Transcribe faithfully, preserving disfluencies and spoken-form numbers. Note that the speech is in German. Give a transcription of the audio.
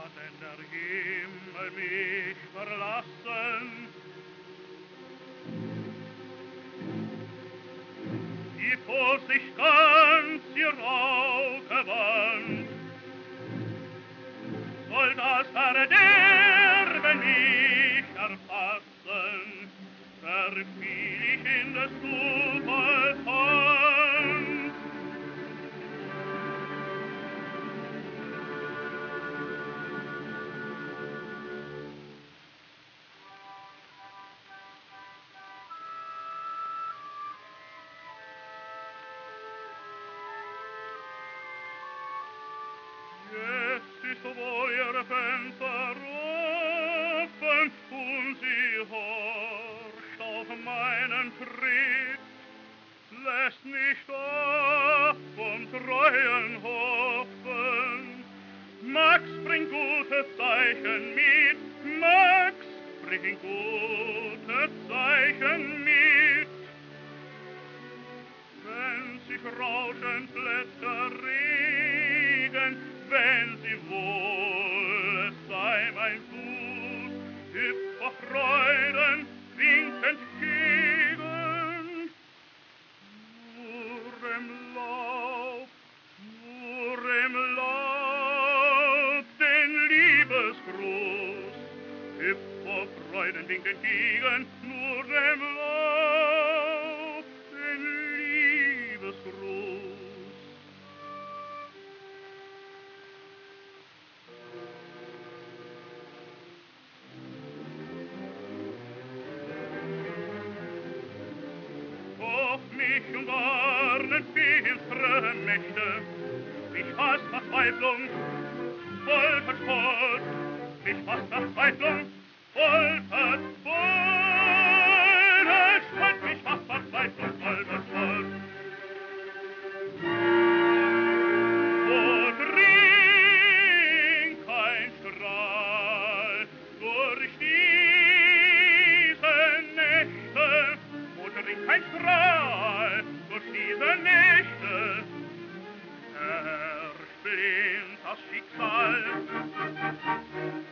denn der Himmel mich verlassen. Die Vorsicht ganz ihr Auge wandt, soll das Verderben mich erfassen, verfiel ich in des Zufalls Hand. Ist wohl ihr Fenster offen und sie horcht auf meinen Tritt, lässt nicht ab vom treuen Hoffen. Max bringt gute Zeichen mit, Max bringt gute Zeichen mit. Wenn sich rauschend Blätter regen, wenn sie wohl, es sei mein Fuß, hüpft vor Freuden, winkt entgegen. Nur im Laub, nur im Laub, den Liebesgruß, hüpft vor Freuden, winkt entgegen. Nur im Laub, den Liebesgruß. Mich umgarnen finstere Mächte, mich fast Verzweiflung, voll Verspott, mich fast Verzweiflung, voll Verspott, mich fast Verzweiflung, voll Verspott. O dringt kein Strahl durch diese Nächte, o dringt kein Strahl durch diese Nächte, ersplinnt das Schicksal.